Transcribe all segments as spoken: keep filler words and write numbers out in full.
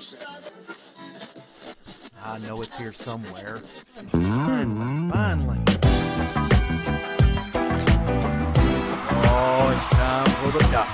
I know it's here somewhere. Finally, finally. Oh, it's time for the doctor.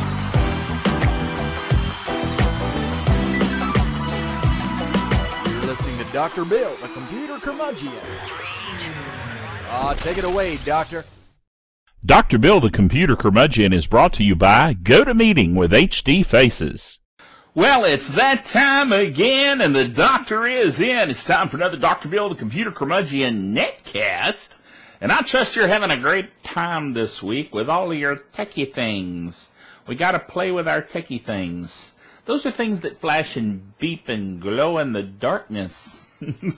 You're listening to Doctor Bill, the computer curmudgeon. Ah, take it away, Doctor. Doctor Bill, the computer curmudgeon, is brought to you by GoToMeeting with H D Faces. Well, it's that time again, and the doctor is in. It's time for another Doctor Bill, the computer curmudgeon netcast. And I trust you're having a great time this week with all of your techie things. We got to play with our techie things. Those are things that flash and beep and glow in the darkness.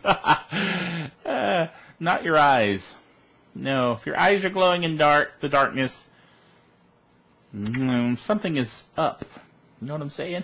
uh, not your eyes. No, if your eyes are glowing in dark, the darkness, mm, something is up. You know what I'm saying?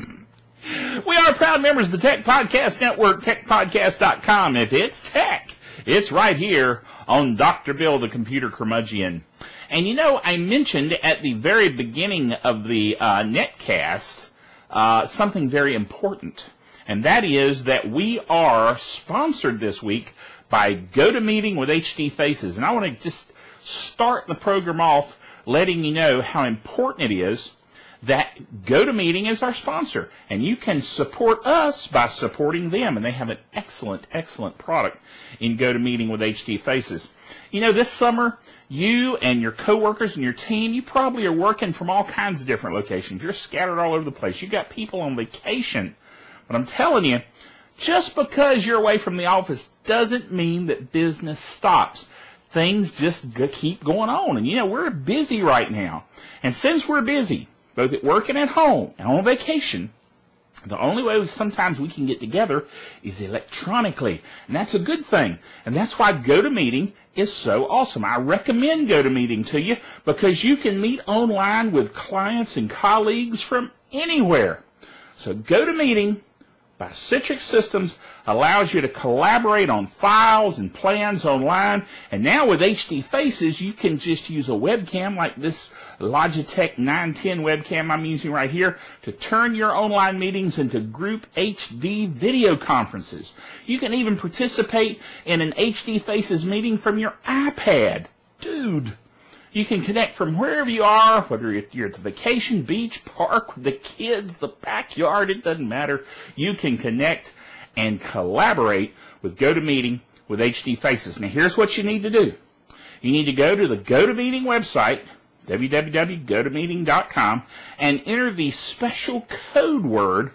We are proud members of the Tech Podcast Network, tech podcast dot com. If it's tech, it's right here on Doctor Bill, the computer curmudgeon. And you know, I mentioned at the very beginning of the uh, netcast uh, something very important. And that is that we are sponsored this week by GoToMeeting with H D Faces. And I want to just start the program off letting you know how important it is that GoToMeeting is our sponsor, and you can support us by supporting them, and they have an excellent, excellent product in GoToMeeting with H D Faces. You know, this summer, you and your coworkers and your team, you probably are working from all kinds of different locations. You're scattered all over the place. You've got people on vacation. But I'm telling you, just because you're away from the office doesn't mean that business stops. Things just go- keep going on. And, you know, we're busy right now. And since we're busy, both at work and at home and on vacation, the only way sometimes we can get together is electronically. And that's a good thing. And that's why GoToMeeting is so awesome. I recommend GoToMeeting to you because you can meet online with clients and colleagues from anywhere. So GoToMeeting by Citrix Systems allows you to collaborate on files and plans online. And now with H D Faces, you can just use a webcam like this Logitech nine ten webcam I'm using right here to turn your online meetings into group H D video conferences. You can even participate in an H D Faces meeting from your iPad. Dude, you can connect from wherever you are, whether you're at the vacation, beach, park, the kids, the backyard, it doesn't matter. You can connect and collaborate with GoToMeeting with H D Faces. Now, here's what you need to do. You need to go to the GoToMeeting website, w w w dot go to meeting dot com, and enter the special code word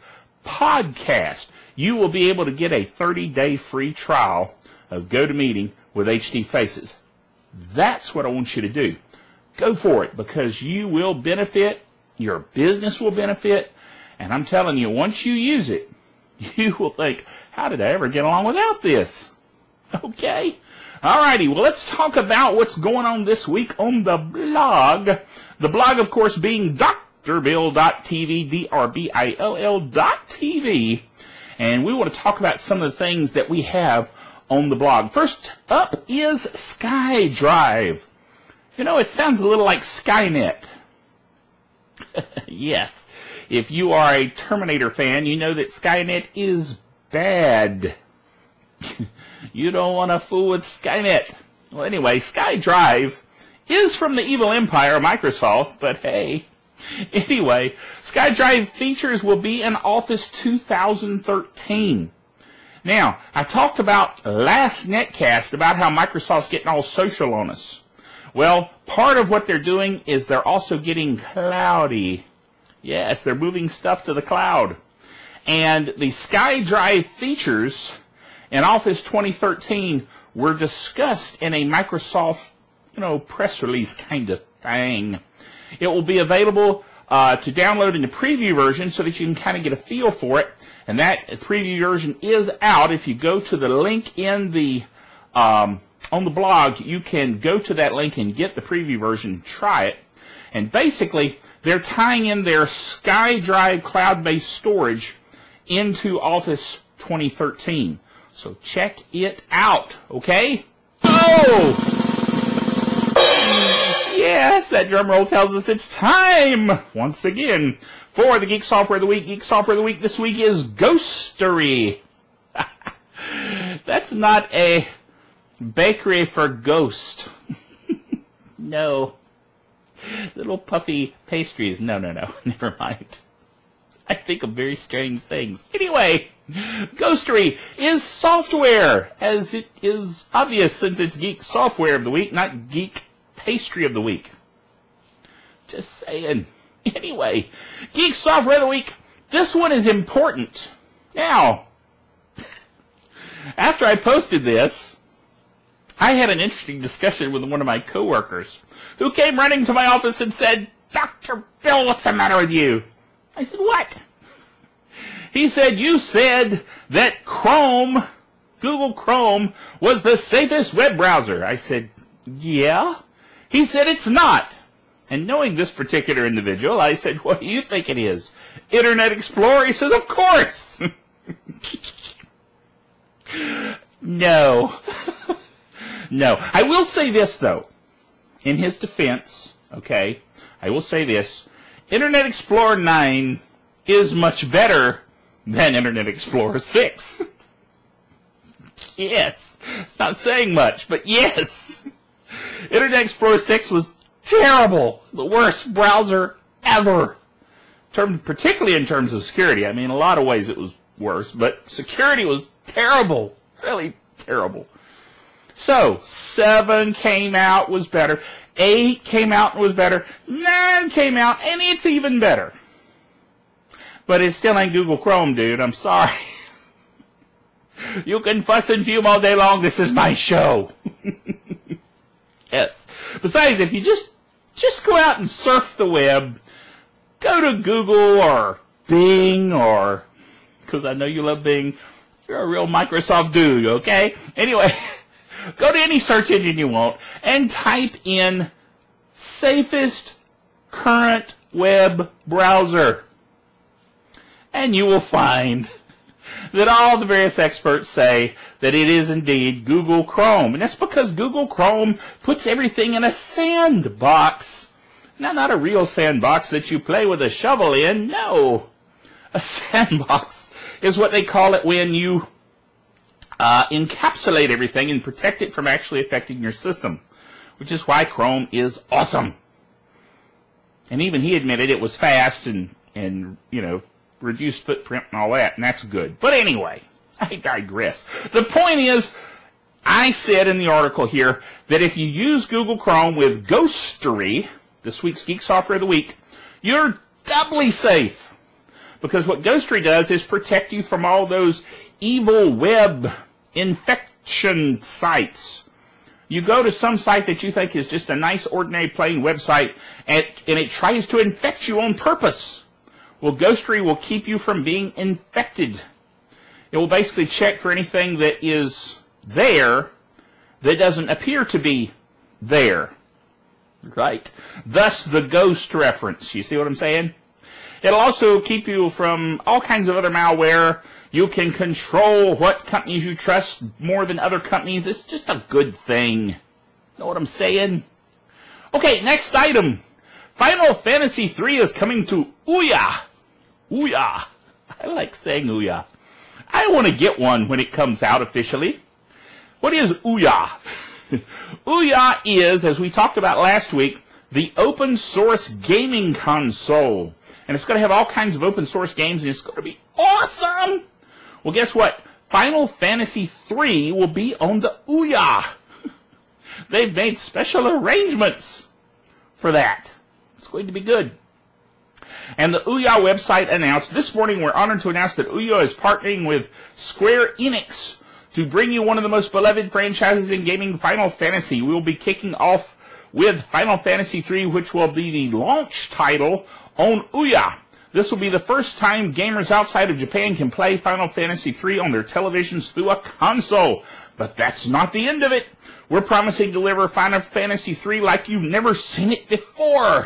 podcast. You will be able to get a thirty-day free trial of GoToMeeting with H D Faces. That's what I want you to do. Go for it because you will benefit, your business will benefit, and I'm telling you, once you use it, you will think, how did I ever get along without this? Okay? Alrighty, well, let's talk about what's going on this week on the blog. The blog, of course, being d r bill dot t v, D R B I L L dot T V. And we want to talk about some of the things that we have on the blog. First up is SkyDrive. You know, it sounds a little like Skynet. Yes. If you are a Terminator fan, you know that Skynet is bad. You don't want to fool with Skynet. Well, anyway, SkyDrive is from the evil empire, Microsoft, but hey. Anyway, SkyDrive features will be in Office two thousand thirteen. Now, I talked about last netcast about how Microsoft's getting all social on us. Well, part of what they're doing is they're also getting cloudy. Yes, they're moving stuff to the cloud. And the SkyDrive features in Office twenty thirteen were discussed in a Microsoft, you know, press release kind of thing. It will be available uh, to download in the preview version so that you can kind of get a feel for it. And that preview version is out. If you go to the link in the um, on the blog, you can go to that link and get the preview version and try it. And basically, they're tying in their SkyDrive cloud-based storage into Office twenty thirteen. So check it out, okay? Oh! Yes, that drum roll tells us it's time, once again, For the Geek Software of the Week, Geek Software of the Week this week is Ghostery. That's not a bakery for ghost. No. Little puffy pastries. No, no, no. Never mind. I think of very strange things. Anyway, Ghostery is software, as it is obvious since it's Geek Software of the Week, not Geek Pastry of the Week. Just saying. Anyway, Geek Software of the Week. This one is important. Now, after I posted this, I had an interesting discussion with one of my coworkers who came running to my office and said, "Doctor Bill, what's the matter with you?" I said, "What?" He said, "You said that Chrome, Google Chrome, was the safest web browser." I said, "Yeah?" He said, "It's not." And knowing this particular individual, I said, "What do you think it is? Internet Explorer?" He says, "Of course." No. No. I will say this, though. In his defense, okay, I will say this. Internet Explorer nine is much better than Internet Explorer six. Yes. It's not saying much, but yes. Internet Explorer six was terrible. The worst browser ever. Term, particularly in terms of security. I mean, in a lot of ways it was worse, but security was terrible. Really terrible. So, seven came out, was better. eight came out and was better. nine came out, and it's even better. But it still ain't Google Chrome, dude. I'm sorry. You can fuss and fume all day long. This is my show. Yes. Besides, if you just just go out and surf the web, go to Google or Bing or, because I know you love Bing, you're a real Microsoft dude, okay? Anyway, go to any search engine you want and type in safest current web browser. And you will find that all the various experts say that it is indeed Google Chrome. And that's because Google Chrome puts everything in a sandbox. Now, not a real sandbox that you play with a shovel in. No. A sandbox is what they call it when you uh, encapsulate everything and protect it from actually affecting your system, which is why Chrome is awesome. And even he admitted it was fast and, and you know, reduced footprint and all that, and that's good. But anyway, I digress. The point is, I said in the article here that if you use Google Chrome with Ghostery, this week's Geek Software of the Week, you're doubly safe. Because what Ghostery does is protect you from all those evil web infection sites. You go to some site that you think is just a nice, ordinary, plain website, and, and it tries to infect you on purpose. Well, Ghostery will keep you from being infected. It will basically check for anything that is there that doesn't appear to be there. Right? Thus the ghost reference. You see what I'm saying? It'll also keep you from all kinds of other malware. You can control what companies you trust more than other companies. It's just a good thing. Know what I'm saying? Okay, next item. Final Fantasy three is coming to Ouya. Ouya. I like saying Ouya. I want to get one when it comes out officially. What is Ouya? Ouya is, as we talked about last week, the open source gaming console. And it's going to have all kinds of open source games, and it's going to be awesome! Well, guess what? Final Fantasy three will be on the Ouya. They've made special arrangements for that. It's going to be good. And the Ouya website announced, this morning we're honored to announce that Ouya is partnering with Square Enix to bring you one of the most beloved franchises in gaming, Final Fantasy. We will be kicking off with Final Fantasy three, which will be the launch title on Ouya. This will be the first time gamers outside of Japan can play Final Fantasy three on their televisions through a console. But that's not the end of it. We're promising to deliver Final Fantasy three like you've never seen it before.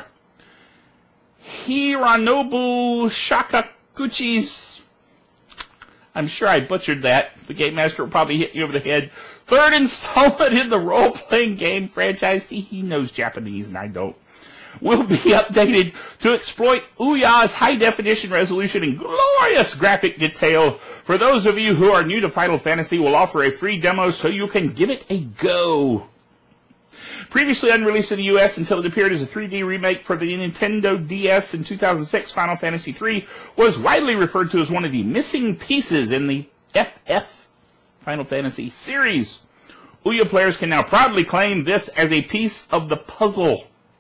Hironobu Sakaguchi's, I'm sure I butchered that. The Game Master will probably hit you over the head. Third installment in the role-playing game franchise. See, he knows Japanese and I don't. will be updated to exploit Ouya's high-definition resolution and glorious graphic detail. For those of you who are new to Final Fantasy, we'll offer a free demo so you can give it a go. Previously unreleased in the U S until it appeared as a three D remake for the Nintendo D S in two thousand six, Final Fantasy three was widely referred to as one of the missing pieces in the F F Final Fantasy series. Ouya players can now proudly claim this as a piece of the puzzle.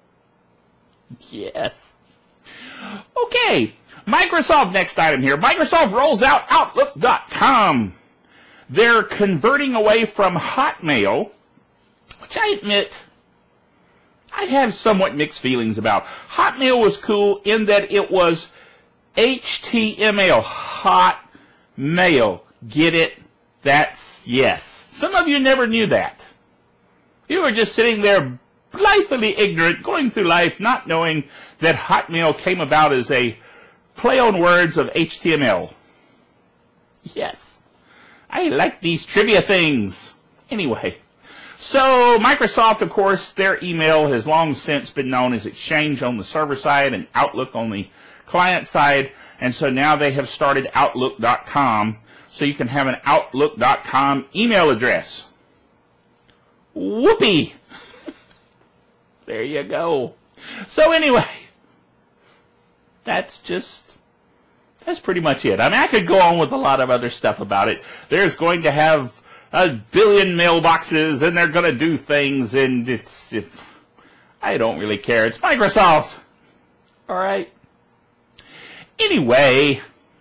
Yes. Okay, Microsoft, next item here. Microsoft rolls out Outlook dot com. They're converting away from Hotmail, which I admit I have somewhat mixed feelings about. Hotmail was cool in that it was H T M L, Hotmail. Get it? That's yes. Some of you never knew that. You were just sitting there blithely ignorant, going through life not knowing that Hotmail came about as a play on words of H T M L. Yes. I like these trivia things. Anyway. So, Microsoft, of course, their email has long since been known as Exchange on the server side and Outlook on the client side, and so now they have started Outlook dot com, so you can have an Outlook dot com email address. Whoopee! There you go. So anyway, that's just, that's pretty much it. I mean, I could go on with a lot of other stuff about it. There's going to have a billion mailboxes, and they're going to do things, and it's, it's, I don't really care. It's Microsoft. All right. Anyway,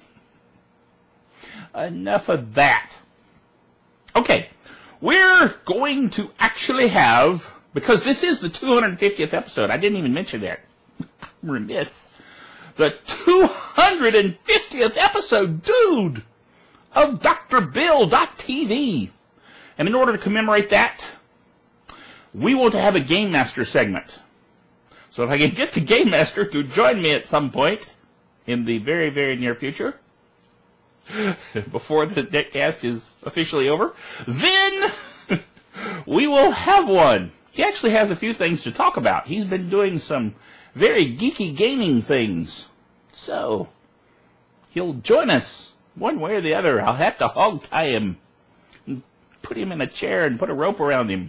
enough of that. Okay, we're going to actually have, because this is the two hundred fiftieth episode. I didn't even mention that. I'm remiss. The two hundred fiftieth episode, dude, of Doctor Bill dot T V. And in order to commemorate that, we want to have a Game Master segment. So if I can get the Game Master to join me at some point in the very, very near future, before the netcast is officially over, then we will have one. He actually has a few things to talk about. He's been doing some very geeky gaming things. So, he'll join us one way or the other. I'll have to hog tie him, and put him in a chair and put a rope around him.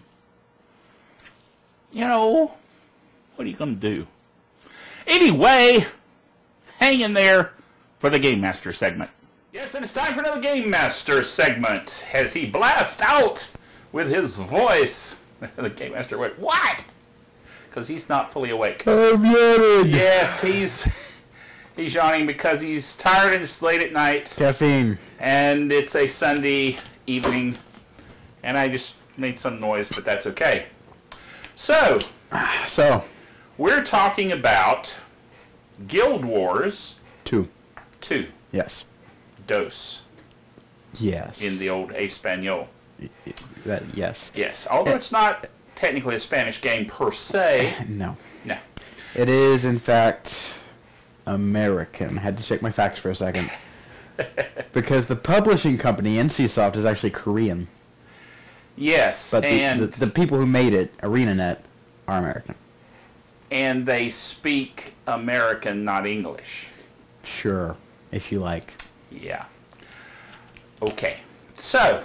You know, what are you going to do? Anyway, hang in there for the Game Master segment. Yes, and it's time for another Game Master segment as he blasts out with his voice. The Game Master went, what? Because he's not fully awake. I'm yawning. Yes, he's he's yawning because he's tired and it's late at night. Caffeine. And it's a Sunday evening. And I just made some noise, but that's okay. So, So, we're talking about Guild Wars two. two. Yes. Dos. Yes. In the old Espanol. That, yes. Yes, although it's not technically a Spanish game per se. No. No. It is, in fact, American. Had to check my facts for a second. Because the publishing company, NCSoft, is actually Korean. Yes, But the, and the, the people who made it, ArenaNet, are American. and they speak American, not English. Sure, if you like. Yeah. Okay. So,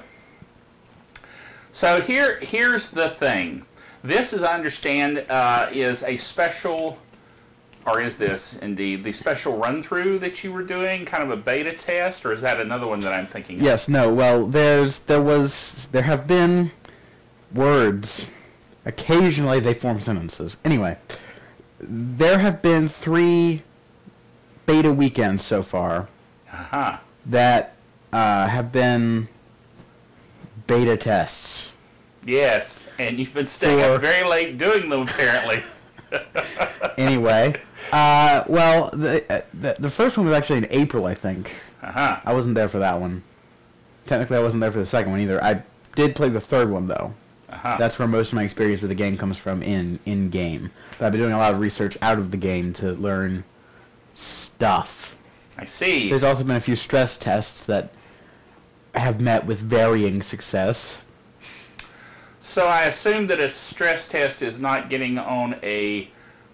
so here, here's the thing. This, as I understand, uh, is a special, or is this indeed the special run-through that you were doing, kind of a beta test, or is that another one that I'm thinking of? Yes, no, well, there's, there was, there have been words. Occasionally they form sentences. Anyway, there have been three beta weekends so far Uh-huh. that uh, have been beta tests. Yes, and you've been staying For- up very late doing them, apparently. Anyway, uh, well, the, uh, the the first one was actually in April, I think. Uh-huh. I wasn't there for that one. Technically, I wasn't there for the second one either. I did play the third one, though. Uh-huh. That's where most of my experience with the game comes from in in game. But I've been doing a lot of research out of the game to learn stuff. I see. There's also been a few stress tests that have met with varying success. So I assume that a stress test is not getting on a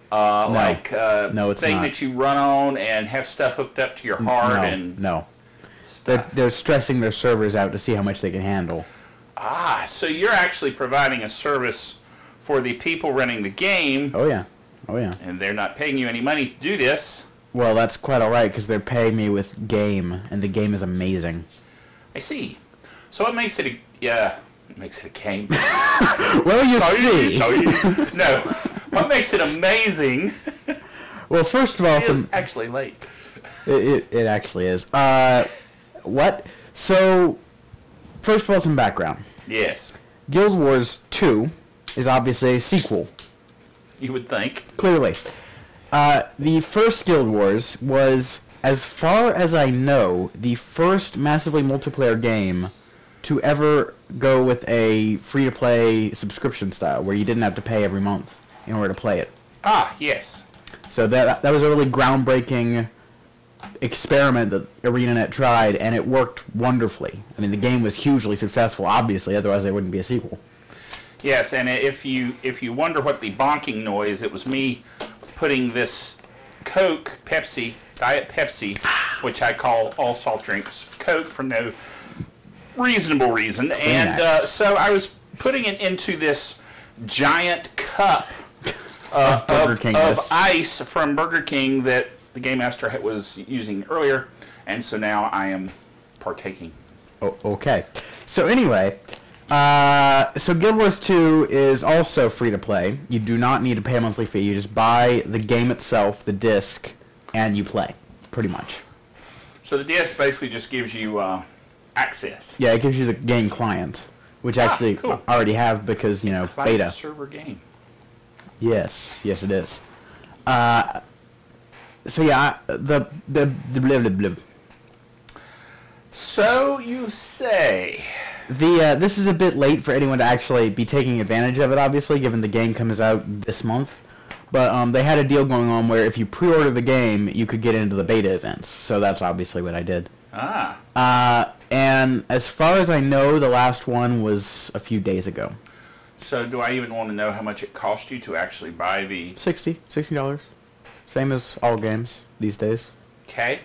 Uh, No. Like uh, No, it's thing not. that you run on and have stuff hooked up to your heart no, and no. They're, stuff. they're stressing their servers out to see how much they can handle. Ah, so you're actually providing a service for the people running the game, Oh yeah, oh yeah. and they're not paying you any money to do this. Well, that's quite all right because they're paying me with game, and the game is amazing. I see. So what makes it a yeah? It makes it a game. Well, you see. No, what makes it amazing? Well, first of all, some Is actually late. It, it, it actually is. Uh, what? So, first of all, some background. Yes, Guild Wars two is obviously a sequel, you would think. clearly. Uh, the first Guild Wars was, as far as I know, the first massively multiplayer game to ever go with a free-to-play subscription style, where you didn't have to pay every month in order to play it. Ah, yes. So that that was a really groundbreaking experiment that ArenaNet tried, and it worked wonderfully. I mean, the game was hugely successful, obviously, otherwise there wouldn't be a sequel. Yes, and if you if you wonder what the bonking noise, it was me putting this Coke, Pepsi, Diet Pepsi, which I call all salt drinks Coke for no reasonable reason, and uh, so I was putting it into this giant cup uh, Of Burger of, King, of yes. ice from Burger King that the Game Master ha- was using earlier, and so now I am partaking. Oh, okay. So anyway, uh, so Guild Wars two is also free to play. You do not need to pay a monthly fee. You just buy the game itself, the disc, and you play, pretty much. So the D S basically just gives you uh, access. Yeah, it gives you the game client, which Ah, actually cool. I already have because, you know, Client beta. server game. Yes, yes it is. Uh, so yeah, I- the, the, the blah, blah, blah. So you say. The uh, this is a bit late for anyone to actually be taking advantage of it, obviously, given the game comes out this month. But um, they had a deal going on where if you pre-order the game, you could get into the beta events. So that's obviously what I did. Ah. Uh, and as far as I know, the last one was a few days ago. So do I even want to know how much it cost you to actually buy the Sixty, sixty dollars, same as all games these days. K?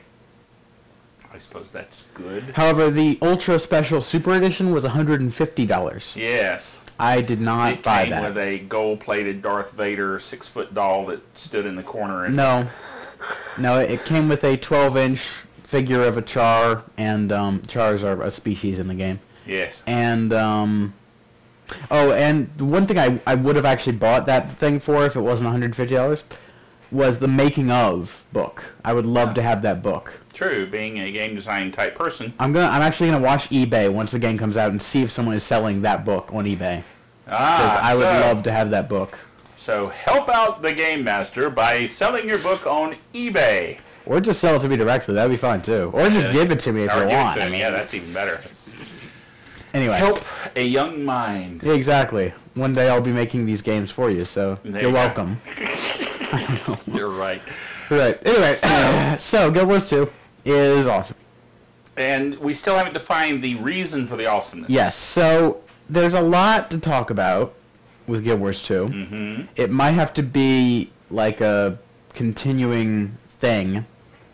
I suppose that's good. However, the Ultra Special Super Edition was one hundred and fifty dollars. Yes. I did not It buy came that. with a gold-plated Darth Vader six-foot doll that stood in the corner. And No, no, it came with a twelve-inch figure of a Char, and um, Chars are a species in the game. Yes. And um, oh, and the one thing I I would have actually bought that thing for if it wasn't one hundred and fifty dollars was the making of book. I would love to have that book. True, being a game design type person. I'm gonna I'm actually gonna watch eBay once the game comes out and see if someone is selling that book on eBay. Because Ah, I would so, love to have that book. So help out the Game Master by selling your book on eBay. Or just sell it to me directly. That'd be fine too. Or just Yeah. give it to me if Or you give want. it to I him. mean, Yeah, that's even better. That's- anyway. Help a young mind. Yeah, exactly. One day I'll be making these games for you, so There you're you go. welcome. You're right. Right. Anyway, so Guild Wars two is awesome. And we still haven't defined the reason for the awesomeness. Yes. So there's a lot to talk about with Guild Wars two. Mm-hmm. It might have to be like a continuing thing.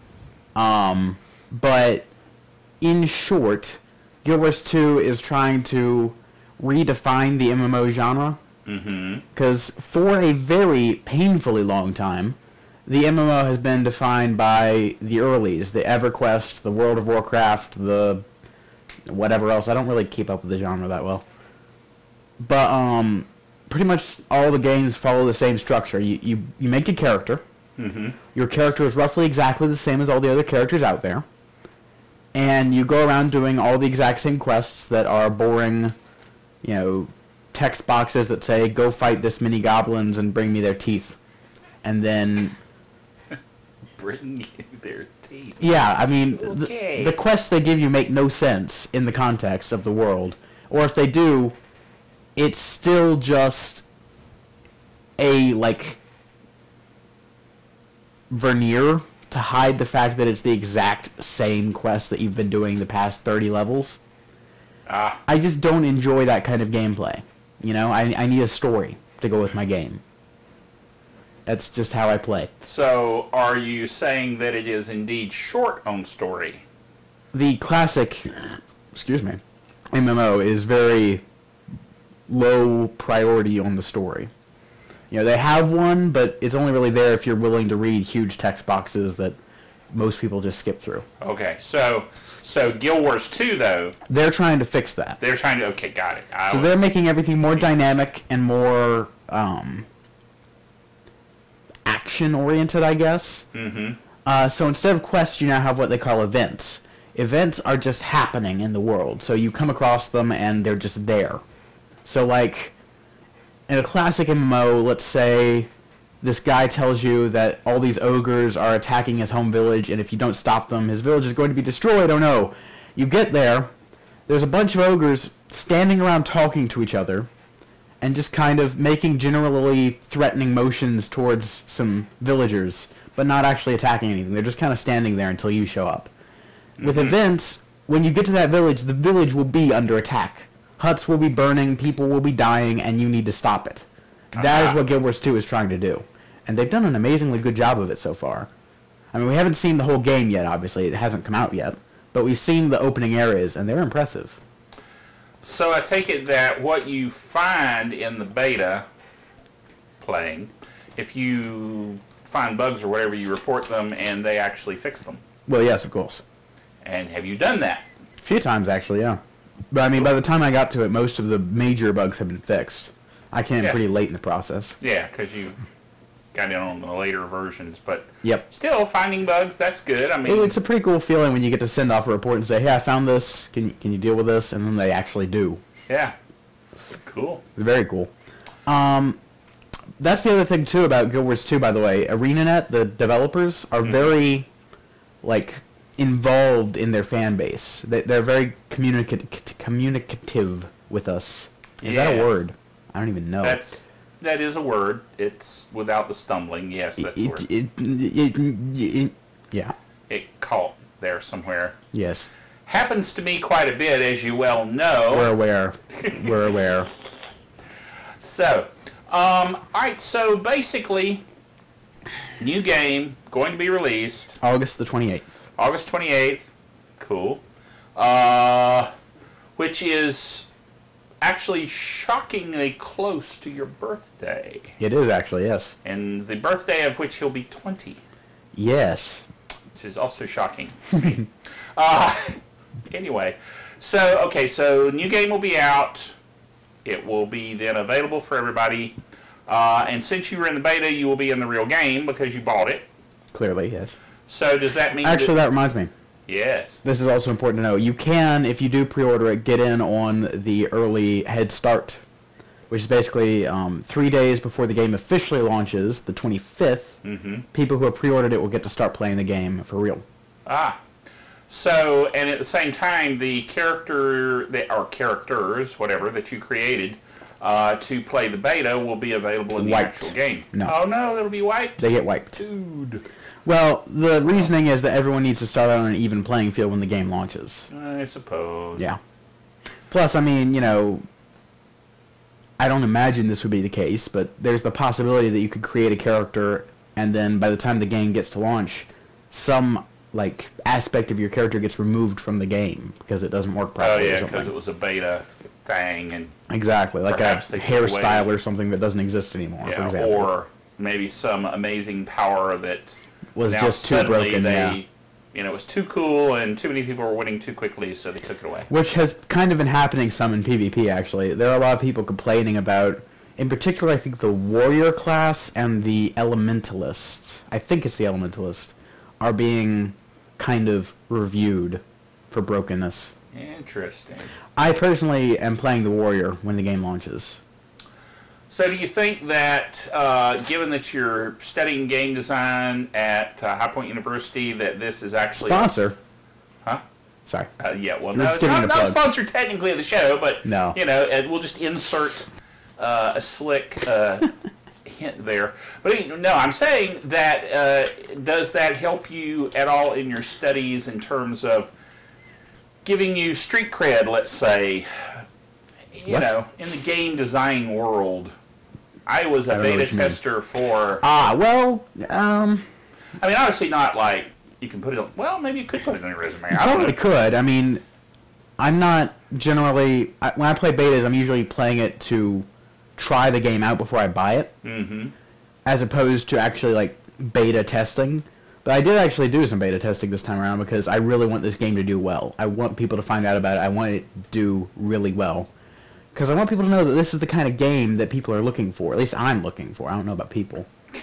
Um, but in short, Guild Wars two is trying to redefine the M M O genre. Mm-hmm. Because for a very painfully long time, the M M O has been defined by the earlies, the EverQuest, the World of Warcraft, the whatever else. I don't really keep up with the genre that well. But um, pretty much all the games follow the same structure. You, you, you make a character. Mm-hmm. Your character is roughly exactly the same as all the other characters out there. And you go around doing all the exact same quests that are boring, you know, text boxes that say, go fight this many goblins and bring me their teeth. And then, Bring you their teeth. yeah, I mean, Okay. the, the quests they give you make no sense in the context of the world. Or if they do, it's still just a, like, veneer to hide the fact that it's the exact same quest that you've been doing the past thirty levels. Ah, I just don't enjoy that kind of gameplay. You know, I, I need a story to go with my game. That's just how I play. So, are you saying that it is indeed short on story? The classic, excuse me, M M O is very low priority on the story. You know, they have one, but it's only really there if you're willing to read huge text boxes that most people just skip through. Okay, so so Guild Wars two, though, They're trying to fix that. they're trying to... Okay, got it. I So was- they're making everything more dynamic and more um, action-oriented, I guess. Mm-hmm. Uh, so instead of quests, you now have what they call events. Events are just happening in the world. So you come across them and they're just there. So like, in a classic M M O, let's say this guy tells you that all these ogres are attacking his home village, and if you don't stop them, his village is going to be destroyed. Oh no. You get there, there's a bunch of ogres standing around talking to each other, and just kind of making generally threatening motions towards some villagers, but not actually attacking anything. They're just kind of standing there until you show up. With Mm-hmm. events, when you get to that village, the village will be under attack. Huts will be burning, people will be dying, and you need to stop it. That is Ah. what Guild Wars two is trying to do. And they've done an amazingly good job of it so far. I mean, we haven't seen the whole game yet, obviously. It hasn't come out yet. But we've seen the opening areas, and they're impressive. So I take it that what you find in the beta playing, if you find bugs or whatever, you report them and they actually fix them. Well, yes, of course. And have you done that? A few times, actually, yeah. But, I mean, by the time I got to it, most of the major bugs have been fixed. I came Yeah. pretty late in the process. Yeah, because you got in on the later versions, but Yep. still finding bugs, that's good. I It- mean, It's a pretty cool feeling when you get to send off a report and say, hey, I found this. Can you, can you deal with this? And then they actually do. yeah, cool. It's very cool. Um, that's the other thing, too, about Guild Wars two, by the way. ArenaNet, the developers, are very, like, involved in their fan base. They, they're very communica- communicative with us. Is that a Yes. word? I don't even know. That's that is a word. It's without the stumbling. Yes, that's a it, word. it, it, it, it, yeah. It caught there somewhere. Yes. Happens to me quite a bit, as you well know. We're aware. We're aware. So, um, all right. So basically, new game going to be released August the twenty-eighth. August twenty-eighth. Cool. Uh, which is actually shockingly close to your birthday, It is actually, yes. and the birthday of which he'll be twenty, Yes. which is also shocking. uh, anyway, so okay, so new game will be out. It will be then available for everybody. Uh, and since you were in the beta, you will be in the real game because you bought it. Clearly, yes. So does that mean Actually, that, that reminds me. yes. This is also important to know. You can, if you do pre-order it, get in on the early head start, which is basically um, three days before the game officially launches, the twenty-fifth. Mm-hmm. People who have pre-ordered it will get to start playing the game for real. Ah. So, and at the same time, the character, that or characters, whatever, that you created uh, to play the beta will be available in the Wiped. actual game. No. Oh, no, it'll be wiped? They get wiped. Dude. Well, the reasoning is that everyone needs to start out on an even playing field when the game launches. I suppose. Yeah. Plus, I mean, you know, I don't imagine this would be the case, but there's the possibility that you could create a character, and then by the time the game gets to launch, some, like, aspect of your character gets removed from the game because it doesn't work Oh, properly. or yeah, something. because it was a beta thing, and Exactly, like a Perhaps they took away- hairstyle or something that doesn't exist anymore, for yeah, example. or maybe some amazing power that was now just too suddenly broken, they, yeah. you know, it was too cool, and too many people were winning too quickly, so they took it away. Which has kind of been happening some in PvP, actually. There are a lot of people complaining about, in particular, I think the warrior class and the elementalist, I think it's the elementalist, are being kind of reviewed for brokenness. Interesting. I personally am playing the warrior when the game launches. So do you think that, uh, given that you're studying game design at uh, High Point University, that this is actually... Sponsor. Huh? Sorry. Uh, yeah, well, You're no, just it's giving not, it a not a plug. sponsor technically of the show, but, No. you know, and we'll just insert uh, a slick uh, hint there. But you know, no, I'm saying that, uh, does that help you at all in your studies in terms of giving you street cred, let's say, you What? know, in the game design world? I was a don't know beta what you mean. tester for. Ah, well, um, I mean, obviously not like you can put it on. Well, maybe you could put it on your resume. you I don't probably know. could. I mean, I'm not generally I, when I play betas, I'm usually playing it to try the game out before I buy it, Mm-hmm. as opposed to actually like beta testing. But I did actually do some beta testing this time around because I really want this game to do well. I want people to find out about it. I want it to do really well. Because I want people to know that this is the kind of game that people are looking for. At least I'm looking for. I don't know about people.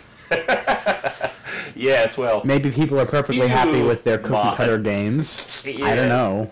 Yes, well. Maybe people are perfectly You happy with their cookie cutter mods. games. I Yeah. don't know.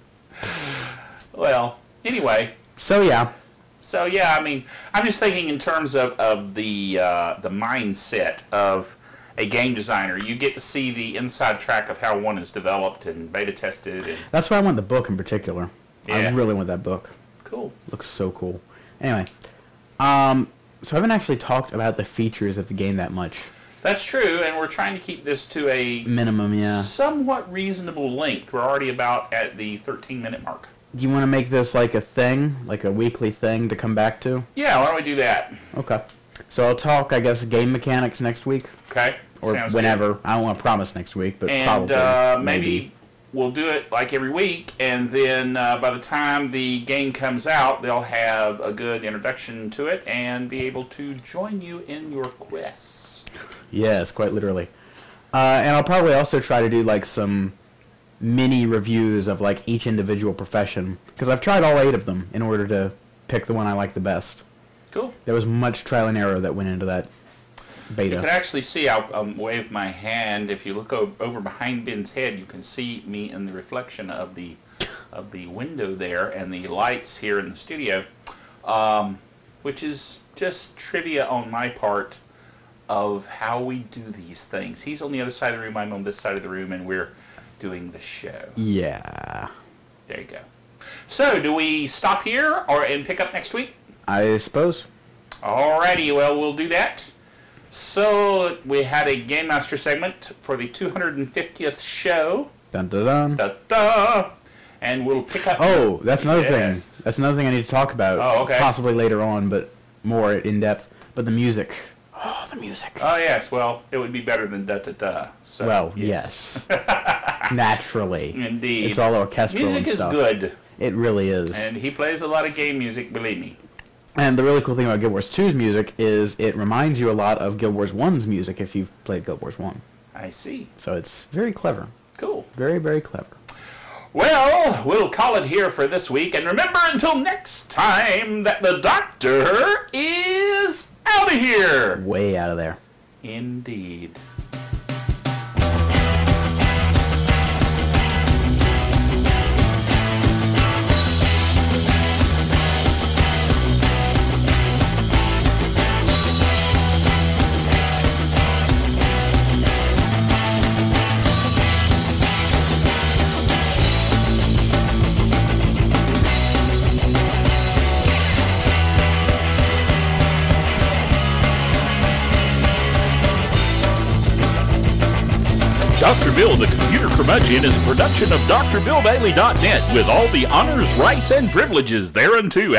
Well, anyway. So yeah, So yeah, I mean, I'm just thinking in terms of, of the uh, the mindset of a game designer. You get to see the inside track of how one is developed and beta tested. And that's why I want the book in particular. I Yeah. really want that book. cool. Looks so cool. Anyway, um, so I haven't actually talked about the features of the game that much. That's true, and we're trying to keep this to a Minimum, yeah. somewhat reasonable length. We're already about at the thirteen minute mark. Do you want to make this like a thing, like a weekly thing to come back to? Yeah, why don't we do that? Okay. So I'll talk, I guess, game mechanics next week. Okay. Or Sounds whenever. good. I don't want to promise next week, but And probably. uh, maybe, we'll do it like every week, and then uh, by the time the game comes out, they'll have a good introduction to it and be able to join you in your quests. Yes, quite literally. Uh, and I'll probably also try to do like some mini reviews of like each individual profession, because I've tried all eight of them in order to pick the one I like the best. Cool. There was much trial and error that went into that You beta. can actually see, I'll um, wave my hand. If you look o- over behind Ben's head, you can see me in the reflection of the of the window there and the lights here in the studio, um, which is just trivia on my part of how we do these things. He's on the other side of the room, I'm on this side of the room, and we're doing the show. Yeah, There you go. So, do we stop here or and pick up next week? I suppose. Alrighty, well, we'll do that. So, we had a Game Master segment for the two hundred fiftieth show. Dun dun dun. Da-da! And we'll pick up... Oh, that's another Yes. thing. That's another thing I need to talk about. Oh, okay. Possibly later on, but more in depth. But the music. Oh, the music. Oh, yes, well, it would be better than da-da-da. So, well, yes. Naturally. Indeed. It's all orchestral Music and is stuff. good, It really is. and he plays a lot of game music, believe me. And the really cool thing about Guild Wars two's music is it reminds you a lot of Guild Wars one's music if you've played Guild Wars one. I see. So it's very clever. Cool. Very, very clever. Well, we'll call it here for this week, and remember until next time that the Doctor is out of here. Way out of there. Indeed. Doctor Bill, the Computer Curmudgeon, is a production of D R Bill Bailey dot net with all the honors, rights, and privileges thereunto